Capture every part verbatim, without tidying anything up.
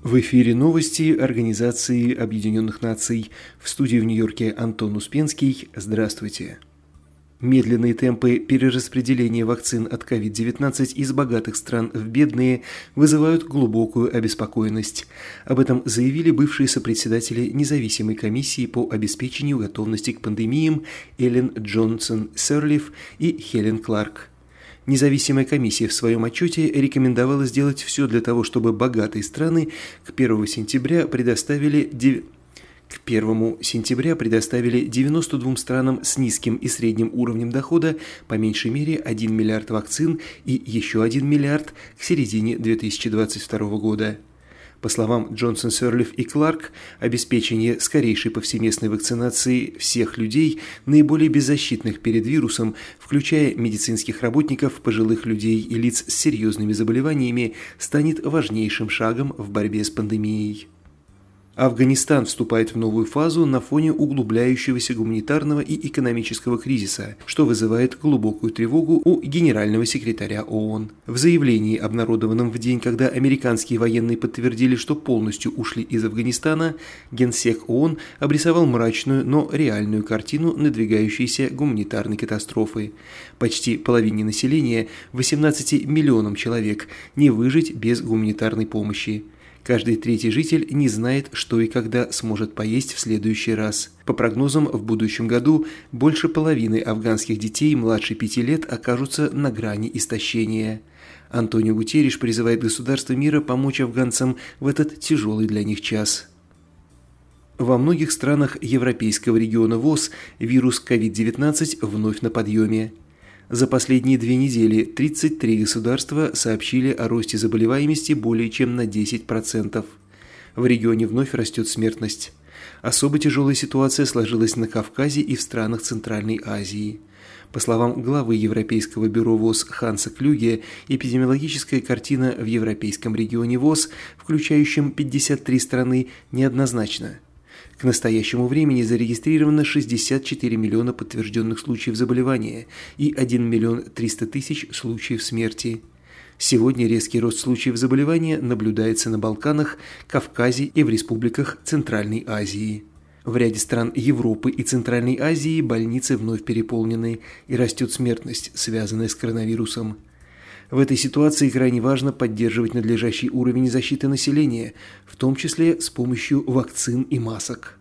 В эфире новости Организации Объединенных Наций. В студии в Нью-Йорке Антон Успенский. Здравствуйте. Медленные темпы перераспределения вакцин от ковид девятнадцать из богатых стран в бедные вызывают глубокую обеспокоенность. Об этом заявили бывшие сопредседатели независимой комиссии по обеспечению готовности к пандемиям Эллен Джонсон-Серлиф и Хелен Кларк. Независимая комиссия в своем отчете рекомендовала сделать все для того, чтобы богатые страны к первому сентября предоставили дев... к первому сентября предоставили девяноста двум странам с низким и средним уровнем дохода по меньшей мере один миллиард вакцин и еще один миллиард к середине две тысячи двадцать второго года. По словам Джонсон, Серлиф и Кларк, обеспечение скорейшей повсеместной вакцинации всех людей, наиболее беззащитных перед вирусом, включая медицинских работников, пожилых людей и лиц с серьезными заболеваниями, станет важнейшим шагом в борьбе с пандемией. Афганистан вступает в новую фазу на фоне углубляющегося гуманитарного и экономического кризиса, что вызывает глубокую тревогу у генерального секретаря ООН. В заявлении, обнародованном в день, когда американские военные подтвердили, что полностью ушли из Афганистана, генсек ООН обрисовал мрачную, но реальную картину надвигающейся гуманитарной катастрофы. Почти половине населения, восемнадцати миллионам человек, не выжить без гуманитарной помощи. Каждый третий житель не знает, что и когда сможет поесть в следующий раз. По прогнозам, в будущем году больше половины афганских детей младше пяти лет окажутся на грани истощения. Антонио Гутерриш призывает государства мира помочь афганцам в этот тяжелый для них час. Во многих странах Европейского региона ВОЗ вирус ковид девятнадцать вновь на подъеме. За последние две недели тридцать три государства сообщили о росте заболеваемости более чем на десять процентов. В регионе вновь растет смертность. Особо тяжелая ситуация сложилась на Кавказе и в странах Центральной Азии. По словам главы Европейского бюро ВОЗ Ханса Клюге, эпидемиологическая картина в Европейском регионе ВОЗ, включающем пятьдесят три страны, неоднозначна. К настоящему времени зарегистрировано шестьдесят четыре миллиона подтвержденных случаев заболевания и один миллион триста тысяч случаев смерти. Сегодня резкий рост случаев заболевания наблюдается на Балканах, Кавказе и в республиках Центральной Азии. В ряде стран Европы и Центральной Азии больницы вновь переполнены и растет смертность, связанная с коронавирусом. В этой ситуации крайне важно поддерживать надлежащий уровень защиты населения, в том числе с помощью вакцин и масок.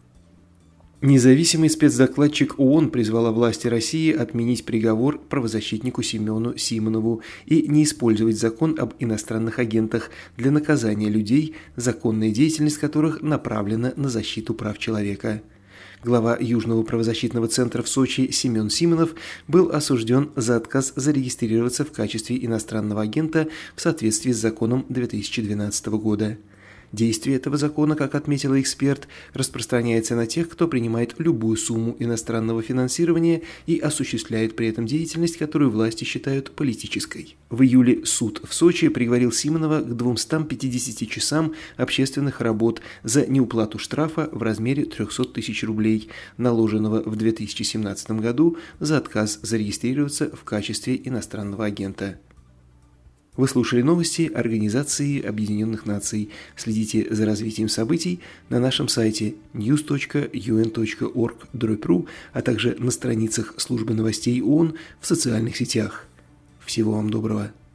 Независимый спецдокладчик ООН призвала власти России отменить приговор правозащитнику Семену Симонову и не использовать закон об иностранных агентах для наказания людей, законная деятельность которых направлена на защиту прав человека. Глава Южного правозащитного центра в Сочи Семен Симонов был осужден за отказ зарегистрироваться в качестве иностранного агента в соответствии с законом две тысячи двенадцатого года. Действие этого закона, как отметил эксперт, распространяется на тех, кто принимает любую сумму иностранного финансирования и осуществляет при этом деятельность, которую власти считают политической. В июле суд в Сочи приговорил Симонова к двумстам пятидесяти часам общественных работ за неуплату штрафа в размере трехсот тысяч рублей, наложенного в две тысячи семнадцатом году за отказ зарегистрироваться в качестве иностранного агента. Вы слушали новости Организации Объединенных Наций. Следите за развитием событий на нашем сайте ньюс точка ю эн точка орг дробь ру, а также на страницах службы новостей ООН в социальных сетях. Всего вам доброго.